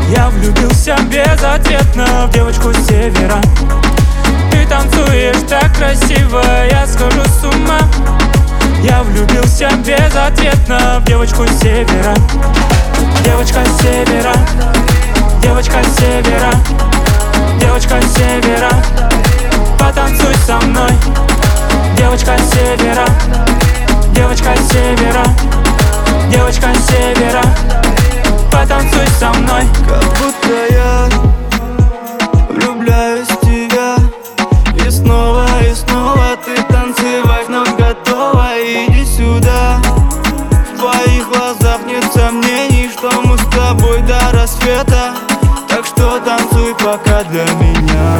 Я влюбился безответно в девочку с севера. Ты танцуешь так красиво, я схожу с ума. Я влюбился безответно в девочку с севера. Девочка с севера, девочка с севера, девочка с севера, потанцуй со мной. Девочка с севера, девочка с севера, девочка с севера, потанцуй со мной. Как будто я влюбляюсь в тебя. И снова ты танцевать вновь готова. Иди сюда. В твоих глазах нет сомнений, что мы с тобой до рассвета. Так что танцуй пока для меня.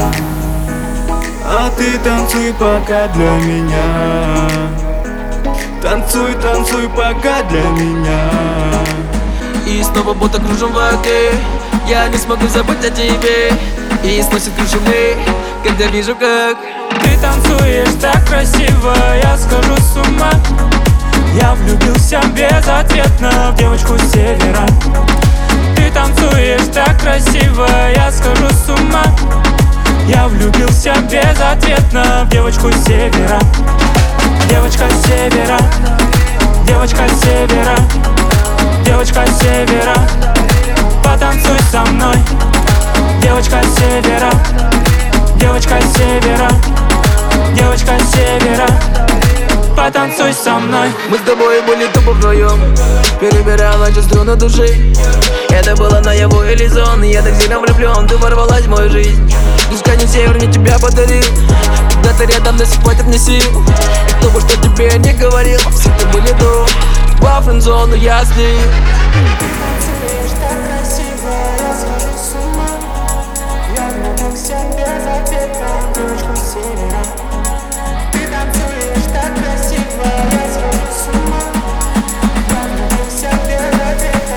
А ты танцуй пока для меня. Танцуй, танцуй пока для меня. И снова будто кружим в воде. Я не смогу забыть о тебе. И сносит крышу мы, когда вижу, как ты танцуешь так красиво, я схожу с ума. Я влюбился безответно в девочку с севера. Ты танцуешь так красиво, я схожу с ума. Я влюбился безответно в девочку с севера. Девочка с севера, девочка с севера, девочка с севера, потанцуй со мной. Девочка с севера, девочка с севера, девочка с севера, потанцуй со мной. Мы с тобой были тупо вдвоем, перебирая ночью струны души. Это было наяву или сон, я так сильно влюблен. Ты ворвалась в мою жизнь. Пускай не север мне тебя подарил. Когда ты рядом, до сих хватит мне сил. И кто бы что тебе не говорил, всегда были до. Во френдзону я слил. Танцуешь так красиво, я схожу с ума. Я влюбился безответно в девочку с севера. Ты танцуешь так красиво, я схожу с ума. Я влюбился безответно.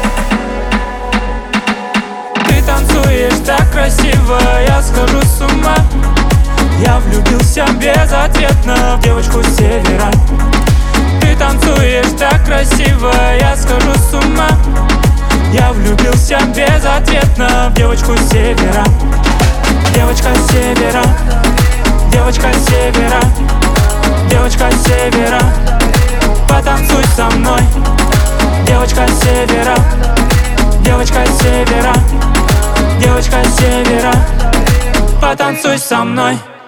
Ты танцуешь так красиво, я схожу с ума. Я влюбился безответно в девочку с севера. Ты танцуешь так красиво, я схожу с ума. Я влюбился безответно в девочку с севера. Девочка с севера, девочка с севера, девочка с севера, потанцуй со мной. Девочка с севера, девочка с севера, девочка с севера, потанцуй со мной.